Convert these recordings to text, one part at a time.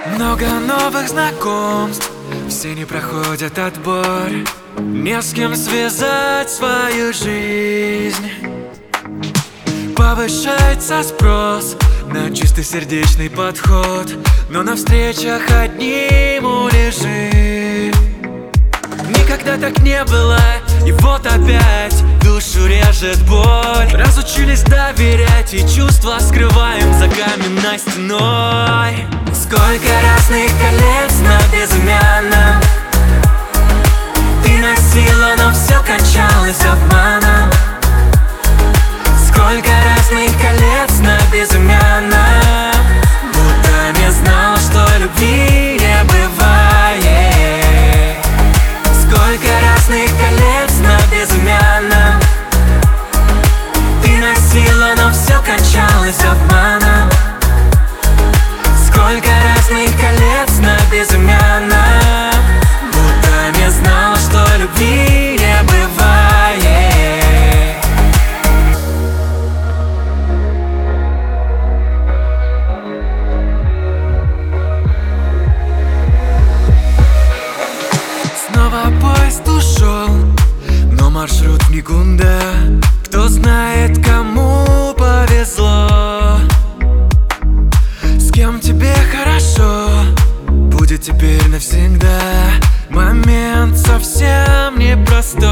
Много новых знакомств, все не проходят отбор. Не с кем связать свою жизнь. Повышается спрос на чистый сердечный подход, но на встречах одним улежи. Никогда так не было, и вот опять душу режет боль. Разучились доверять и чувства скрываем за каменной стеной. Сколько разных колец на безымянном ты носила, но все кончалось обманом. Сколько разных колец на безымянном, будто не знал, что любви не бывает. Сколько разных колец на безымянном ты носила, но все кончалось обманом. Сколько разных колец на безымянном, будто не знал, что любви не бывает. Снова поезд ушел, но маршрут в никуда. Кто знает, кому повезло. С кем тебе хорошо, будет теперь навсегда. Момент совсем непростой.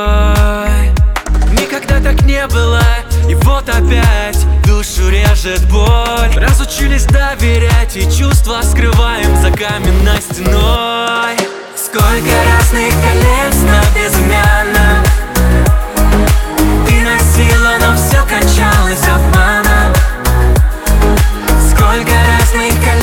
Никогда так не было, и вот опять душу режет боль. Разучились доверять и чувства скрываем за каменной стеной. Сколько разных колец на безымянном ты носила, но все кончалось обманом. Сколько разных колец